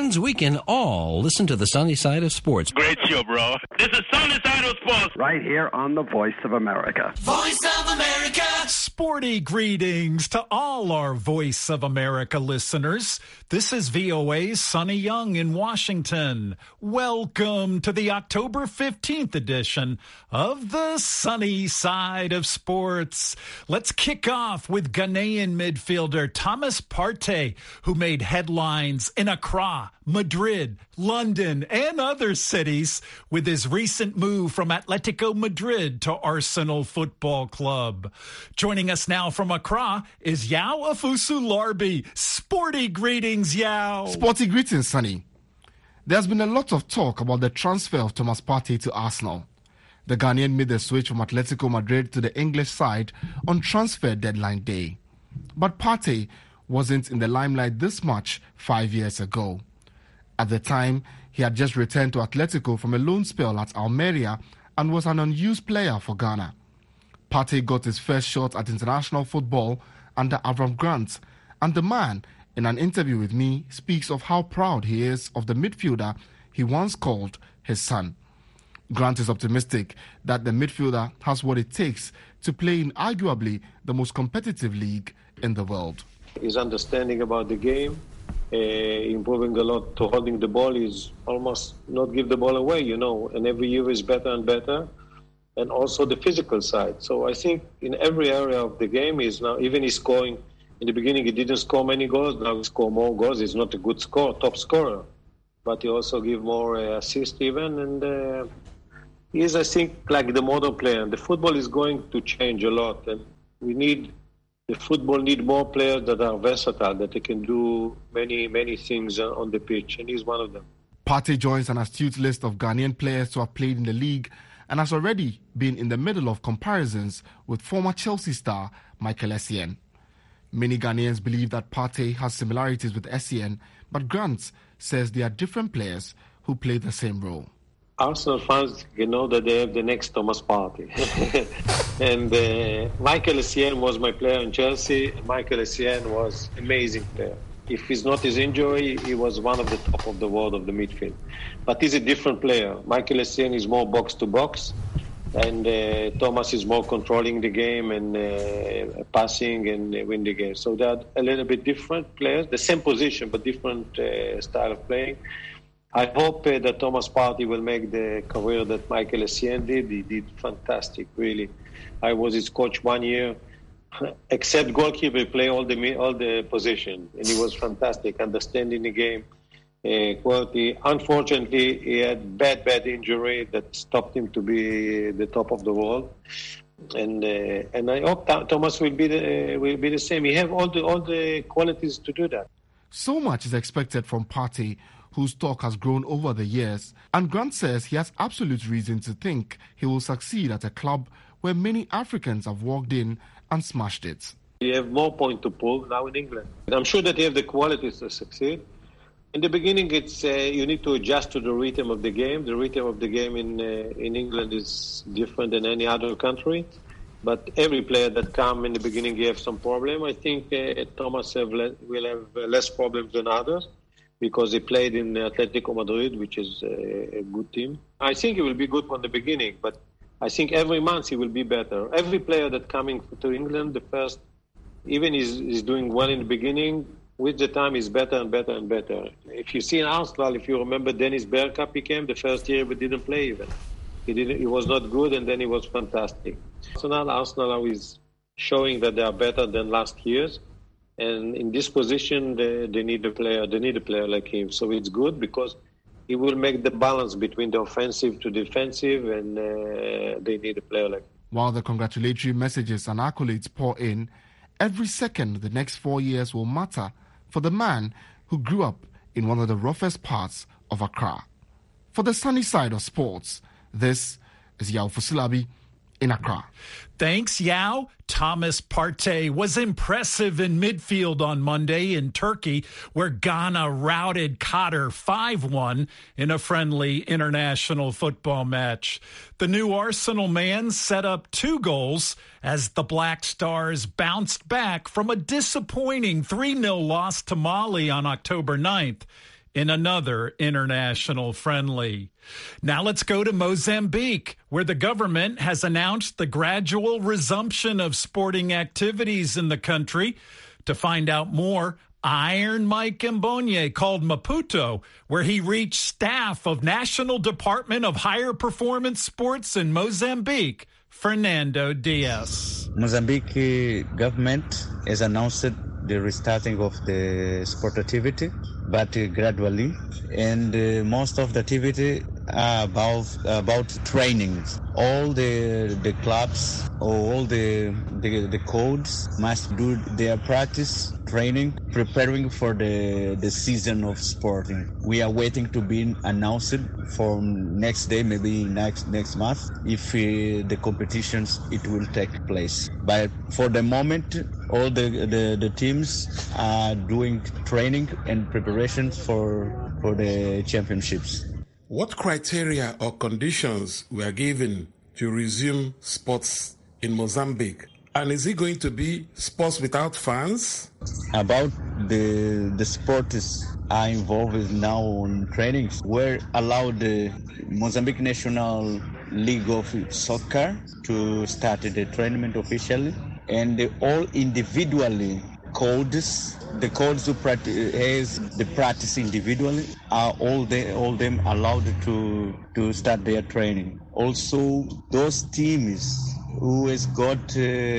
fans, we can all listen to the sunny side of sports. Great show, bro. This is Sunny Side of Sports. Right here on the Voice of America. Voice of America. Sporty greetings to all our Voice of America listeners. This is VOA's Sonny Young in Washington. Welcome to the October 15th edition of the Sunny Side of Sports. Let's kick off with Ghanaian midfielder Thomas Partey, who made headlines in Accra, Madrid, London, and other cities with his recent move from Atletico Madrid to Arsenal Football Club. Joining us now from Accra is Yao Afusu-Larbi. Sporty greetings, Yao. Sporty greetings, Sonny. There's been a lot of talk about the transfer of Thomas Partey to Arsenal. The Ghanaian made the switch from Atletico Madrid to the English side on transfer deadline day. But Partey wasn't in the limelight this much 5 years ago. At the time, he had just returned to Atletico from a loan spell at Almeria and was an unused player for Ghana. Partey got his first shot at international football under Avram Grant, and the man, in an interview with me, speaks of how proud he is of the midfielder he once called his son. Grant is optimistic that the midfielder has what it takes to play in arguably the most competitive league in the world. His understanding about the game, improving a lot to holding the ball, is almost not give the ball away, and every year is better and better. And also the physical side. So I think in every area of the game, he's now, even he's scoring. In the beginning, he didn't score many goals. Now he scores more goals. He's not a good top scorer. But he also gives more assists even. And he is, I think, like the modern player. And the football is going to change a lot. And the football need more players that are versatile, that they can do many, many things on the pitch. And he's one of them. Partey joins an astute list of Ghanaian players who have played in the league and has already been in the middle of comparisons with former Chelsea star Michael Essien. Many Ghanaians believe that Partey has similarities with Essien, but Grant says they are different players who play the same role. Arsenal fans, that they have the next Thomas Partey. And Michael Essien was my player in Chelsea. Michael Essien was an amazing player. If it's not his injury, he was one of the top of the world of the midfield. But he's a different player. Michael Essien is more box-to-box, and Thomas is more controlling the game and passing and win the game. So they're a little bit different players, the same position, but different style of playing. I hope that Thomas Partey will make the career that Michael Essien did. He did fantastic, really. I was his coach 1 year. Except goalkeeper, he played all the position, and he was fantastic, understanding the game, quality. Unfortunately, he had bad injury that stopped him to be the top of the world, and I hope Thomas will be the same. He have all the qualities to do that. So much is expected from Partey, whose stock has grown over the years, and Grant says he has absolute reason to think he will succeed at a club where many Africans have walked in and smashed it. You have more point to prove now in England. I'm sure that you have the qualities to succeed. In the beginning, it's you need to adjust to the rhythm of the game. The rhythm of the game in England is different than any other country. But every player that come in the beginning, you have some problem. I think Thomas will have less problems than others because he played in Atletico Madrid, which is a good team. I think he will be good from the beginning, but I think every month he will be better. Every player that coming to England, the first, even is doing well in the beginning, with the time is better and better and better. If you see in Arsenal, if you remember Dennis Bergkamp, he came the first year but didn't play even. He was not good, and then he was fantastic. Arsenal is showing that they are better than last year's, and in this position they need a player. They need a player like him. So it's good because he will make the balance between the offensive to defensive, and they need a player like him. While the congratulatory messages and accolades pour in, every second the next 4 years will matter for the man who grew up in one of the roughest parts of Accra. For the sunny side of sports, this is Yao Afusu-Larbi in Accra. Thanks, Yao. Thomas Partey was impressive in midfield on Monday in Turkey, where Ghana routed Qatar 5-1 in a friendly international football match. The new Arsenal man set up 2 goals as the Black Stars bounced back from a disappointing 3-0 loss to Mali on October 9th. in another international friendly. Now let's go to Mozambique, where the government has announced the gradual resumption of sporting activities in the country. To find out more, Iron Mike Mbonye called Maputo, where he reached staff of National Department of Higher Performance Sports in Mozambique, Fernando Diaz. Mozambique government has announced the restarting of the sport activity, but gradually, and most of the activity are about training. All the clubs or all the codes must do their practice training, preparing for the season of sporting. We are waiting to be announced for next day, maybe next month, if the competitions it will take place. But for the moment, all the teams are doing training and preparations for the championships. What criteria or conditions were given to resume sports in Mozambique? And is it going to be sports without fans? About the sports are involved now on trainings. We're allowed the Mozambique National League of Soccer to start the tournament officially, and all individually codes. The codes who has the practice individually are all them allowed to start their training. Also, those teams who has got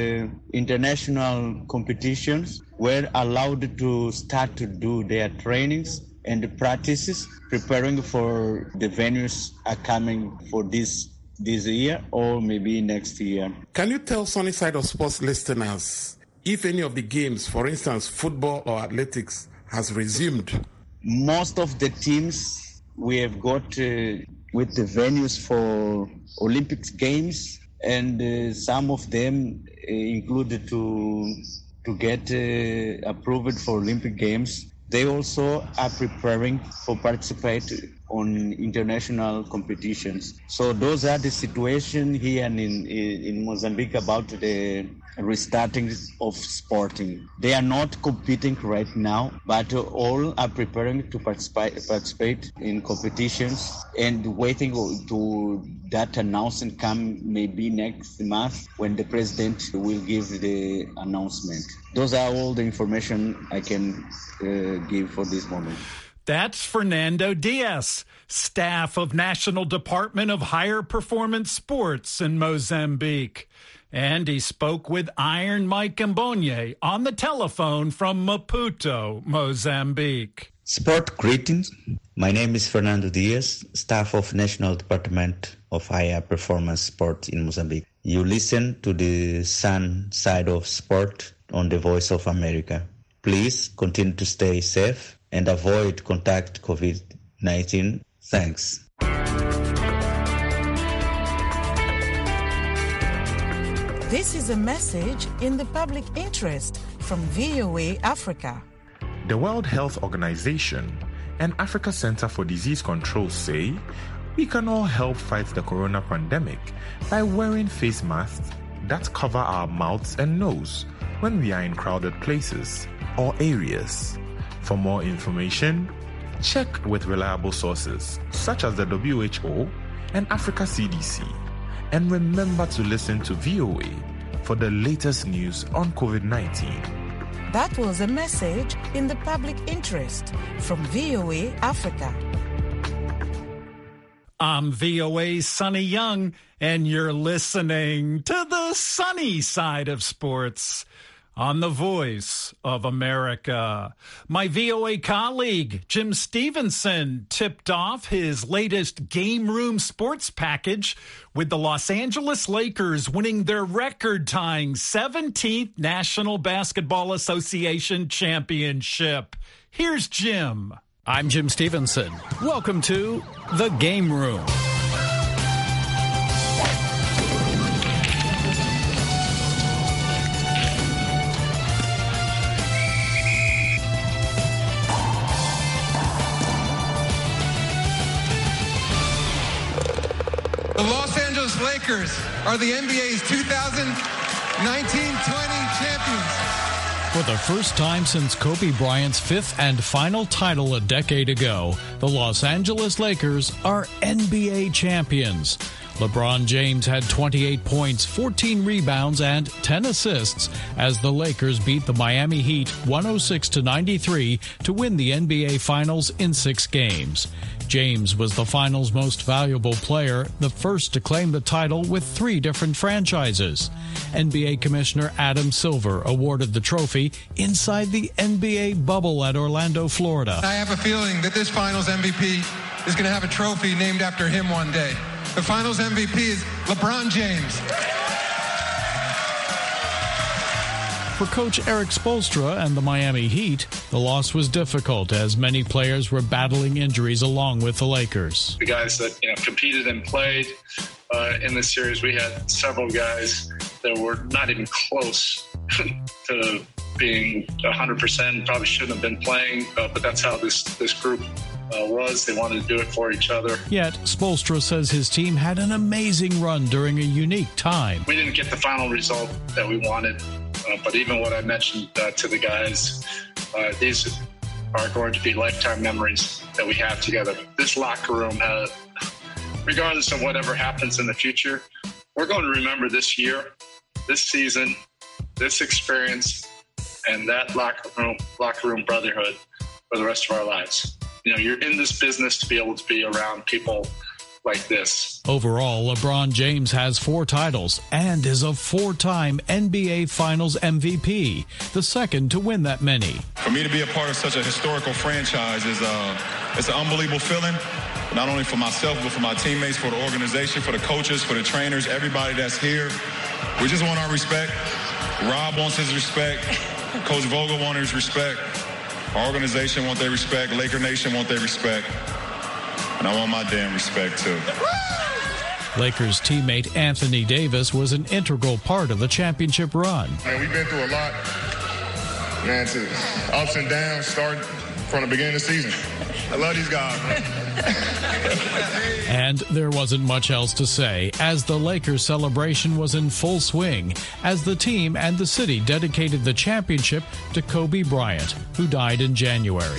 international competitions were allowed to start to do their trainings and practices, preparing for the venues are coming for this year or maybe next year. Can you tell Sunny Side of Sports listeners if any of the games, for instance, football or athletics, has resumed? Most of the teams we have got with the venues for Olympic Games, and some of them included to get approved for Olympic Games. They also are preparing for participate on international competitions. So those are the situation here in Mozambique about the restarting of sporting. They are not competing right now, but all are preparing to participate in competitions and waiting to that announcement come maybe next month when the president will give the announcement. Those are all the information I can give for this moment. That's Fernando Diaz, staff of National Department of Higher Performance Sports in Mozambique. And he spoke with Iron Mike Mbonye on the telephone from Maputo, Mozambique. Sport greetings. My name is Fernando Diaz, staff of National Department of Higher Performance Sport in Mozambique. You listen to the Sun Side of Sport on the Voice of America. Please continue to stay safe and avoid contact COVID-19. Thanks. This is a message in the public interest from VOA Africa. The World Health Organization and Africa Center for Disease Control say we can all help fight the corona pandemic by wearing face masks that cover our mouths and nose when we are in crowded places or areas. For more information, check with reliable sources such as the WHO and Africa CDC. And remember to listen to VOA for the latest news on COVID-19. That was a message in the public interest from VOA Africa. I'm VOA's Sonny Young, and you're listening to the sunny side of sports on the Voice of America. My VOA colleague, Jim Stevenson, tipped off his latest Game Room Sports package with the Los Angeles Lakers winning their record-tying 17th National Basketball Association championship. Here's Jim. I'm Jim Stevenson. Welcome to The Game Room. The Los Angeles Lakers are the NBA's 2019-20 champions. For the first time since Kobe Bryant's fifth and final title a decade ago, the Los Angeles Lakers are NBA champions. LeBron James had 28 points, 14 rebounds, and 10 assists as the Lakers beat the Miami Heat 106-93 to win the NBA Finals in 6 games. James was the Finals' most valuable player, the first to claim the title with 3 different franchises. NBA Commissioner Adam Silver awarded the trophy inside the NBA bubble at Orlando, Florida. I have a feeling that this Finals MVP is going to have a trophy named after him one day. The Finals MVP is LeBron James. For coach Eric Spoelstra and the Miami Heat, the loss was difficult as many players were battling injuries along with the Lakers. The guys that competed and played in this series, we had several guys that were not even close to being 100%, probably shouldn't have been playing, but that's how this group was. They wanted to do it for each other. Yet, Spoelstra says his team had an amazing run during a unique time. We didn't get the final result that we wanted, but even what I mentioned to the guys, these are going to be lifetime memories that we have together. This locker room, regardless of whatever happens in the future, we're going to remember this year, this season, this experience, and that locker room brotherhood for the rest of our lives. You're in this business to be able to be around people like this. Overall, LeBron James has 4 titles and is a 4-time NBA Finals MVP, the second to win that many. For me to be a part of such a historical franchise is it's an unbelievable feeling, not only for myself, but for my teammates, for the organization, for the coaches, for the trainers, everybody that's here. We just want our respect. Rob wants his respect. Coach Vogel wants his respect. Our organization wants their respect. Laker Nation wants their respect. And I want my damn respect, too. Lakers teammate Anthony Davis was an integral part of the championship run. Man, we've been through a lot. Man, to ups and downs, starting from the beginning of the season. I love these guys, man. And there wasn't much else to say, as the Lakers celebration was in full swing, as the team and the city dedicated the championship to Kobe Bryant, who died in January.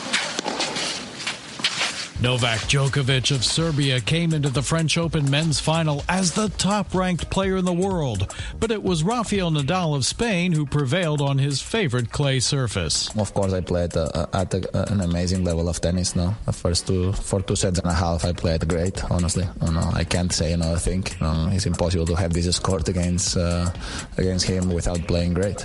Novak Djokovic of Serbia came into the French Open men's final as the top-ranked player in the world, but it was Rafael Nadal of Spain who prevailed on his favorite clay surface. Of course, I played at an amazing level of tennis now. The first 2 sets and a half, I played great, honestly. I can't say another thing. It's impossible to have this scored against him without playing great.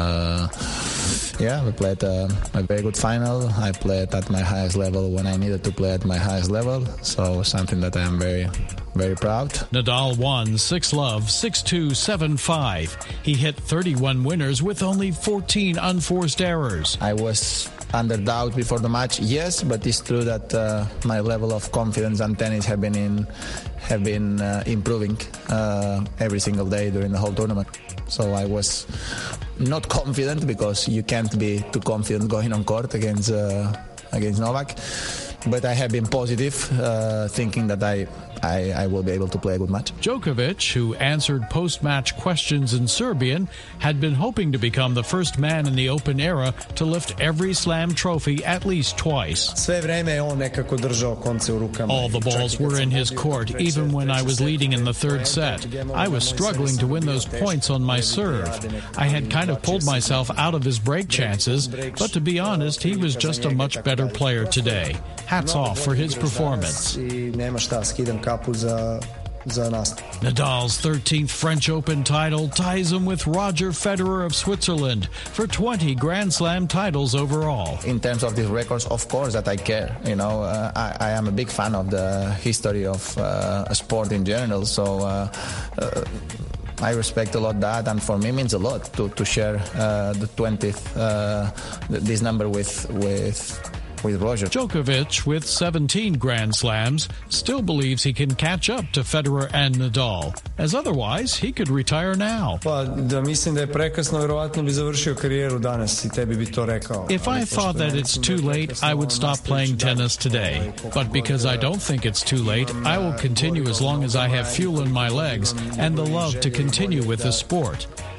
We played a very good final. I played at my highest level when I needed to play at my highest level, so something that I am very, very proud. Nadal won 6-love, 6-2, 7-5. He hit 31 winners with only 14 unforced errors. I was under doubt before the match, yes, but it's true that my level of confidence on tennis have been improving every single day during the whole tournament. So I was not confident, because you can't be too confident going on court against Novak. But I have been positive, thinking that I will be able to play a good match. Djokovic, who answered post-match questions in Serbian, had been hoping to become the first man in the Open era to lift every Slam trophy at least twice. All the balls were in his court, even when I was leading in the third set. I was struggling to win those points on my serve. I had kind of pulled myself out of his break chances, but to be honest, he was just a much better player today. Hats off for his performance. Nadal's 13th French Open title ties him with Roger Federer of Switzerland for 20 Grand Slam titles overall. In terms of these records, of course that I care. I am a big fan of the history of sport in general, so I respect a lot that, and for me means a lot to share the 20th this number with Roger. Djokovic, with 17 Grand Slams, still believes he can catch up to Federer and Nadal, as otherwise he could retire now. If I thought that it's too late, I would stop playing tennis today. But because I don't think it's too late, I will continue as long as I have fuel in my legs and the love to continue with the sport.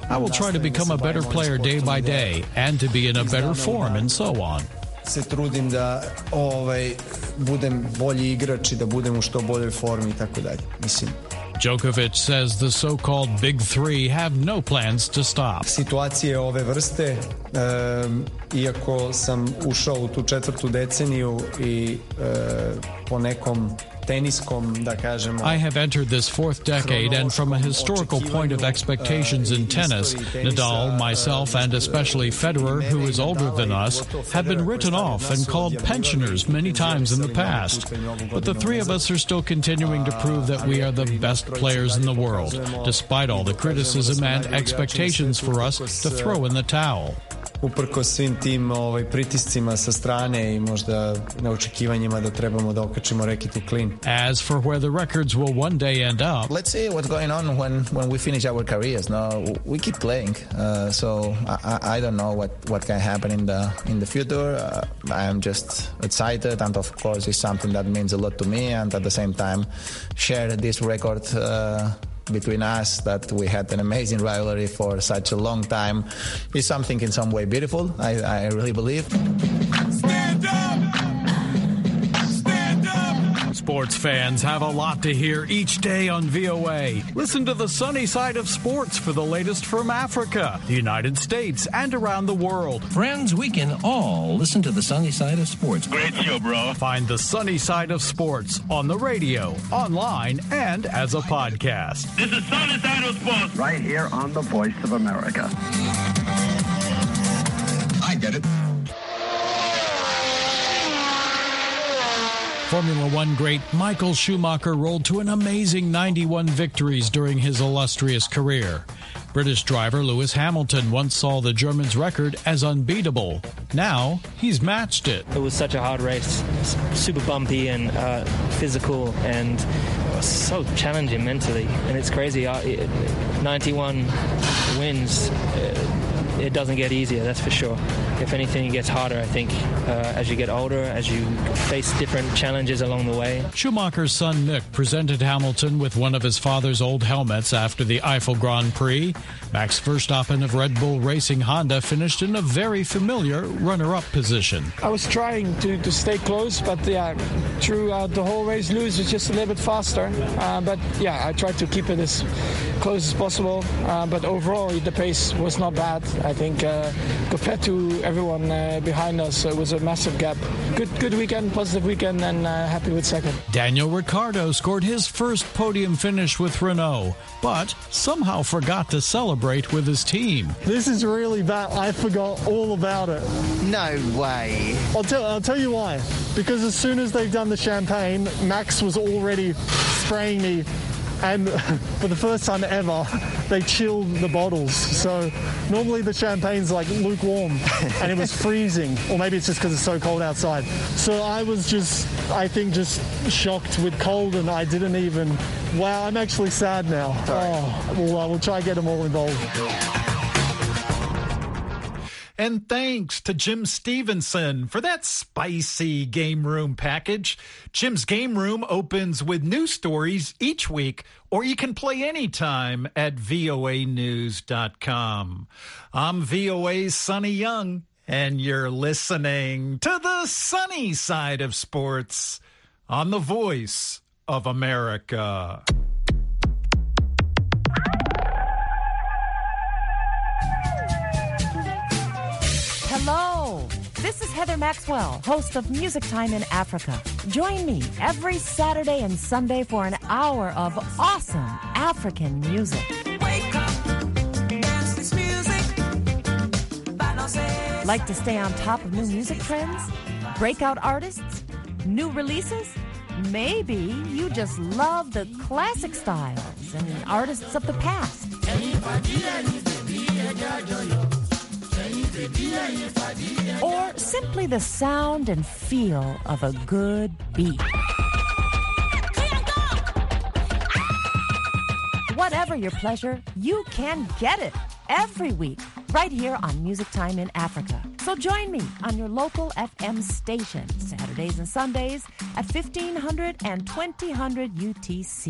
I will try to become a better player day by day and to be in a better form and so on. Se trudim da budem bolji igrač I da budem u što boljoj formi I tako dalje. Mislim. Djokovic says the so-called Big Three have no plans to stop. Situacije ove vrste, iako sam ušao u tu četvrtu deceniju I po nekom teniskom, da kažemo, I have entered this fourth decade, and from a historical point of expectations in tennis, Nadal, myself, and especially Federer, who is older than us, have been written off and called pensioners many times in the past. But the three of us are still continuing to prove that we are the best players in the world, despite all the criticism and expectations for us to throw in the towel. Uprkos svim tim pritiscima sa strane I možda neočekivanjima da trebamo da okačimo reket u klin. As for where the records will one day end up, let's see what's going on when we finish our careers. No, we keep playing, so I don't know what can happen in the future. I am just excited, and of course, it's something that means a lot to me. And at the same time, share this record. Between us, that we had an amazing rivalry for such a long time, is something in some way beautiful. I really believe. Stand up! Stand up! Sports fans have a lot to hear each day on VOA. Listen to the sunny side of sports for the latest from Africa, the United States, and around the world. Friends, we can all listen to the sunny side of sports. Great show, bro. Find the sunny side of sports on the radio, online, and as a podcast. This is Sunny Side of Sports. Right here on the Voice of America. I get it. Formula One great Michael Schumacher rolled to an amazing 91 victories during his illustrious career. British driver Lewis Hamilton once saw the German's record as unbeatable. Now, he's matched it. It was such a hard race, super bumpy and physical and so challenging mentally. And it's crazy, 91 wins. It doesn't get easier, that's for sure. If anything, it gets harder, I think, as you get older, as you face different challenges along the way. Schumacher's son Mick presented Hamilton with one of his father's old helmets after the Eiffel Grand Prix. Max Verstappen of Red Bull Racing Honda finished in a very familiar runner-up position. I was trying to stay close, but throughout the whole race, Lewis was just a little bit faster. But I tried to keep it as close as possible. But overall, the pace was not bad. I think compared to everyone behind us, it was a massive gap. Good weekend, positive weekend, and happy with second. Daniel Ricciardo scored his first podium finish with Renault, but somehow forgot to celebrate with his team. This is really bad. I forgot all about it. No way. I'll tell you why. Because as soon as they've done the champagne, Max was already spraying me. And for the first time ever, they chilled the bottles. So normally the champagne's like lukewarm and it was freezing. Or maybe it's just because it's so cold outside. So I was just shocked with cold, and I didn't even... Wow, I'm actually sad now. We'll try to get them all involved. And thanks to Jim Stevenson for that spicy Game Room package. Jim's Game Room opens with news stories each week, or you can play anytime at voanews.com. I'm VOA's Sonny Young, and you're listening to the sunny side of sports on the Voice of America. Hello, this is Heather Maxwell, host of Music Time in Africa. Join me every Saturday and Sunday for an hour of awesome African music. Wake up, dance this music. Like to stay on top of new music trends? Breakout artists? New releases? Maybe you just love the classic styles and artists of the past. Or simply the sound and feel of a good beat. Whatever your pleasure, you can get it every week right here on Music Time in Africa. So join me on your local FM station, Saturdays and Sundays at 1500 and 2000 UTC.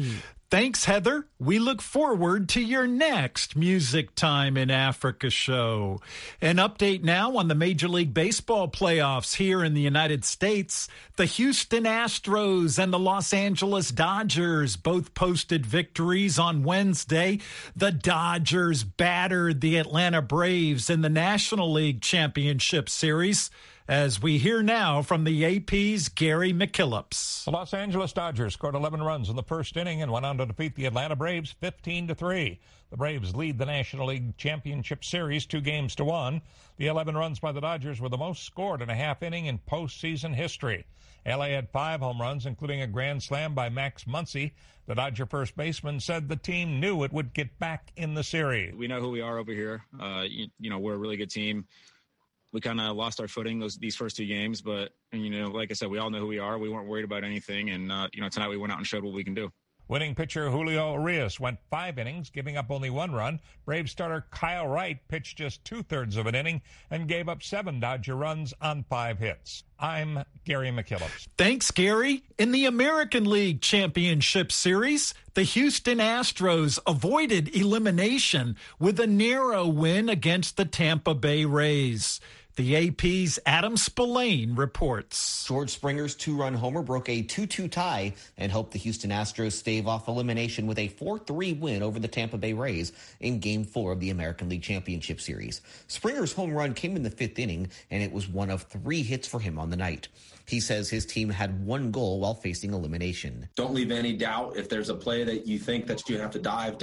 Thanks, Heather. We look forward to your next Music Time in Africa show. An update now on the Major League Baseball playoffs here in the United States. The Houston Astros and the Los Angeles Dodgers both posted victories on Wednesday. The Dodgers battered the Atlanta Braves in the National League Championship Series. As we hear now from the AP's Gary McKillops. The Los Angeles Dodgers scored 11 runs in the first inning and went on to defeat the Atlanta Braves 15-3. The Braves lead the National League Championship Series 2-1. The 11 runs by the Dodgers were the most scored in a half inning in postseason history. LA had 5 home runs, including a grand slam by Max Muncy. The Dodger first baseman said the team knew it would get back in the series. We know who we are over here. We're a really good team. We kind of lost our footing these first 2 games, but, like I said, we all know who we are. We weren't worried about anything, and, tonight we went out and showed what we can do. Winning pitcher Julio Urias went 5 innings, giving up only 1 run. Braves starter Kyle Wright pitched just 2/3 of an inning and gave up 7 Dodger runs on 5 hits. I'm Gary McKillops. Thanks, Gary. In the American League Championship Series, the Houston Astros avoided elimination with a narrow win against the Tampa Bay Rays. The AP's Adam Spillane reports. George Springer's 2-run homer broke a 2-2 tie and helped the Houston Astros stave off elimination with a 4-3 win over the Tampa Bay Rays in Game 4 of the American League Championship Series. Springer's home run came in the 5th inning, and it was one of 3 hits for him on the night. He says his team had 1 goal while facing elimination. Don't leave any doubt. If there's a play that you think that you have to dive.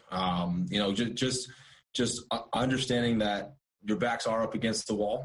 Just understanding that your backs are up against the wall,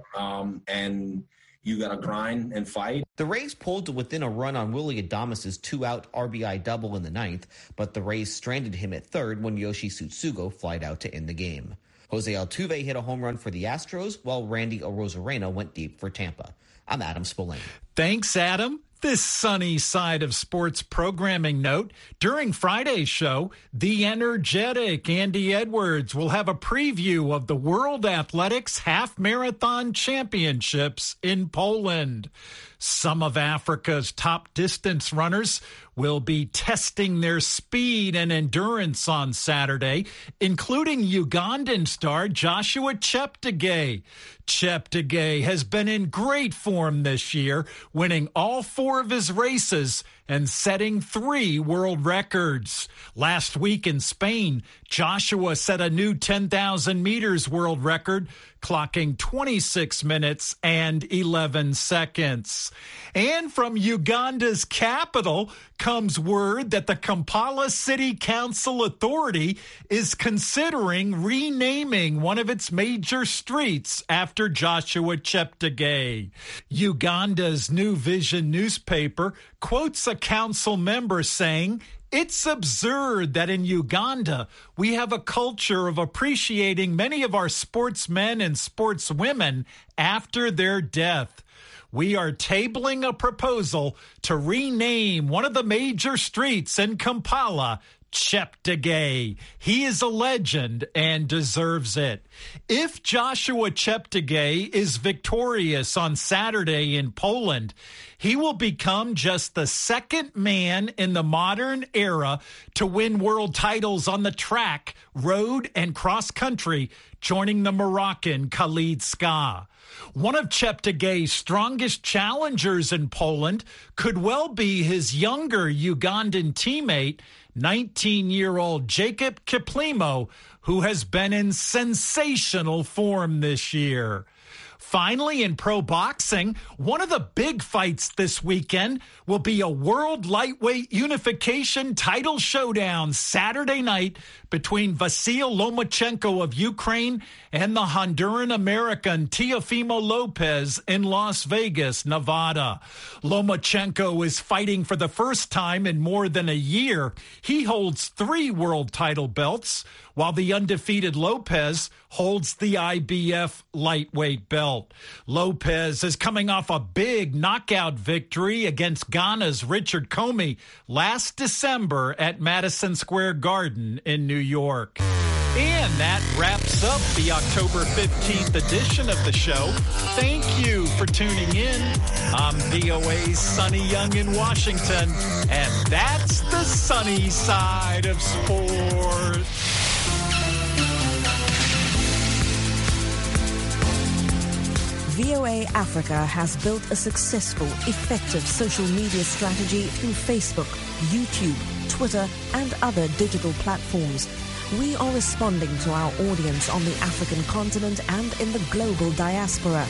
and you got to grind and fight. The Rays pulled to within a run on Willy Adames' 2-out RBI double in the 9th, but the Rays stranded him at 3rd when Yoshi Tsutsugo flied out to end the game. Jose Altuve hit a home run for the Astros, while Randy Arozarena went deep for Tampa. I'm Adam Spillane. Thanks, Adam. This sunny side of sports programming note, during Friday's show, the energetic Andy Edwards will have a preview of the World Athletics Half Marathon Championships in Poland. Some of Africa's top distance runners will be testing their speed and endurance on Saturday, including Ugandan star Joshua Cheptegei. Cheptegei has been in great form this year, winning all 4 of his races and setting 3 world records. Last week in Spain, Joshua set a new 10,000 meters world record, clocking 26 minutes and 11 seconds. And from Uganda's capital comes word that the Kampala City Council Authority is considering renaming one of its major streets after Joshua Cheptegei. Uganda's New Vision newspaper quotes a council member saying, "It's absurd that in Uganda we have a culture of appreciating many of our sportsmen and sportswomen after their death. We are tabling a proposal to rename one of the major streets in Kampala Cheptegei. He is a legend and deserves it." If Joshua Cheptegei is victorious on Saturday in Poland, he will become just the 2nd man in the modern era to win world titles on the track, road, and cross country, joining the Moroccan Khalid Ska. One of Cheptegei's strongest challengers in Poland could well be his younger Ugandan teammate, 19-year-old Jacob Kiplimo, who has been in sensational form this year. Finally, in pro boxing, one of the big fights this weekend will be a world lightweight unification title showdown Saturday night between Vasyl Lomachenko of Ukraine and the Honduran-American Teofimo Lopez in Las Vegas, Nevada. Lomachenko is fighting for the first time in more than a year. He holds 3 world title belts, while the undefeated Lopez holds the IBF lightweight belt. Lopez is coming off a big knockout victory against Ghana's Richard Comey last December at Madison Square Garden in New York. And that wraps up the October 15th edition of the show. Thank you for tuning in. I'm VOA's Sonny Young in Washington, and that's the sunny side of sports. VOA Africa has built a successful, effective social media strategy through Facebook, YouTube, Twitter, and other digital platforms. We are responding to our audience on the African continent and in the global diaspora.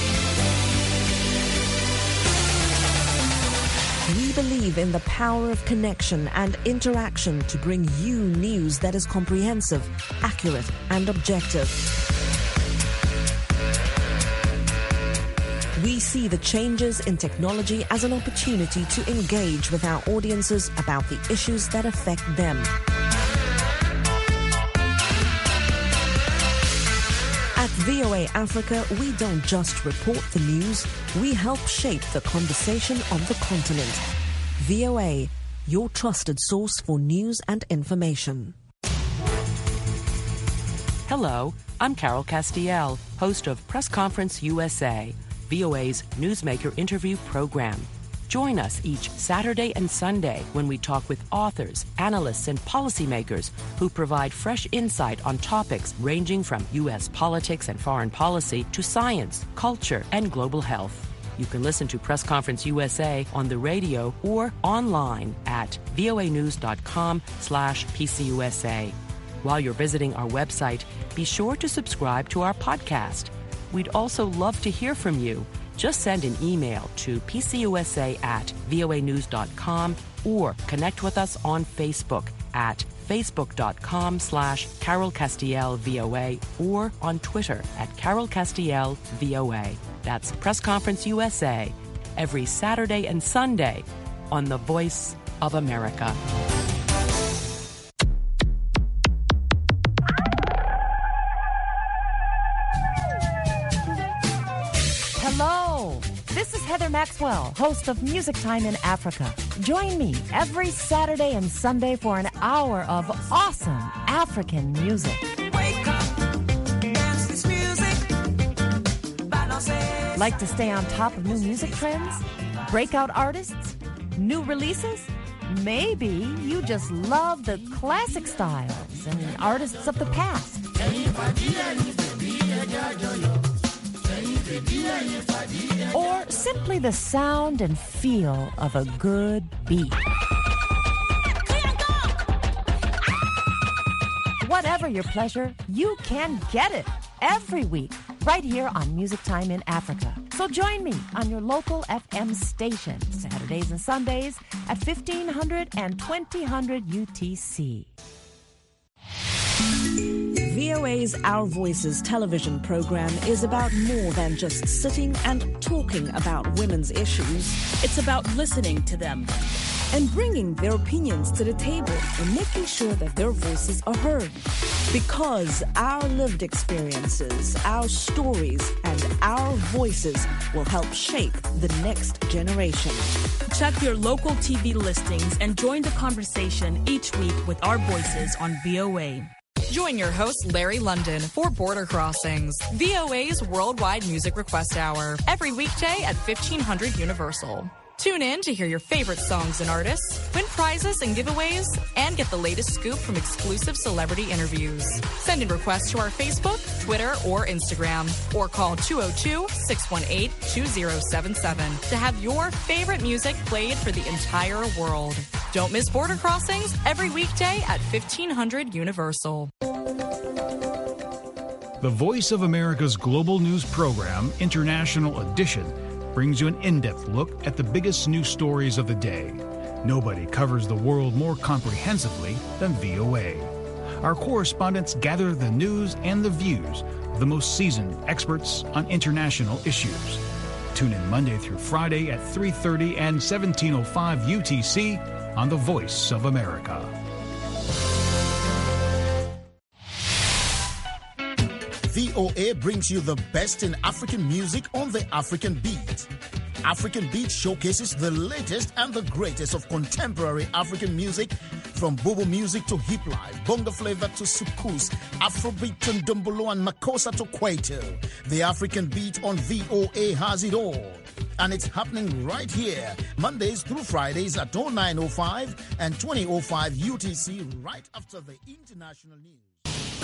We believe in the power of connection and interaction to bring you news that is comprehensive, accurate, and objective. We see the changes in technology as an opportunity to engage with our audiences about the issues that affect them. At VOA Africa, we don't just report the news, we help shape the conversation on the continent. VOA, your trusted source for news and information. Hello, I'm Carol Castiel, host of Press Conference USA, VOA's newsmaker interview program. Join us each Saturday and Sunday when we talk with authors, analysts, and policymakers who provide fresh insight on topics ranging from U.S. politics and foreign policy to science, culture, and global health. You can listen to Press Conference USA on the radio or online at voanews.com/PCUSA. While you're visiting our website, be sure to subscribe to our podcast. We'd also love to hear from you. Just send an email to pcusa@voanews.com or connect with us on Facebook at facebook.com/Carol Castiel VOA or on Twitter at Carol Castiel VOA. That's Press Conference USA every Saturday and Sunday on the Voice of America. Hello, this is Heather Maxwell, host of Music Time in Africa. Join me every Saturday and Sunday for an hour of awesome African music. Wake up, dance this music, balance. Like to stay on top of new music trends? Breakout artists? New releases? Maybe you just love the classic styles and artists of the past. Or simply the sound and feel of a good beat. Whatever your pleasure, you can get it every week right here on Music Time in Africa. So join me on your local FM station, Saturdays and Sundays at 1500 and 2000 UTC. VOA's Our Voices television program is about more than just sitting and talking about women's issues. It's about listening to them and bringing their opinions to the table and making sure that their voices are heard. Because our lived experiences, our stories, and our voices will help shape the next generation. Check your local TV listings and join the conversation each week with our voices on VOA. Join your host, Larry London, for Border Crossings, VOA's worldwide music request hour, every weekday at 1500 Universal. Tune in to hear your favorite songs and artists, win prizes and giveaways, and get the latest scoop from exclusive celebrity interviews. Send in requests to our Facebook, Twitter, or Instagram, or call 202-618-2077 to have your favorite music played for the entire world. Don't miss Border Crossings every weekday at 1500 Universal. The Voice of America's global news program, International Edition, brings you an in-depth look at the biggest news stories of the day. Nobody covers the world more comprehensively than VOA. Our correspondents gather the news and the views of the most seasoned experts on international issues. Tune in Monday through Friday at 3:30 and 17:05 UTC on The Voice of America. VOA brings you the best in African music on the African Beat. African Beat showcases the latest and the greatest of contemporary African music From Bobo music to hip life, bongo flavor to sukus, Afrobeat to Ndombolo and Makossa to Kwaito, the African beat on VOA has it all. And it's happening right here, Mondays through Fridays at 09:05 and 20:05 UTC, right after the international news.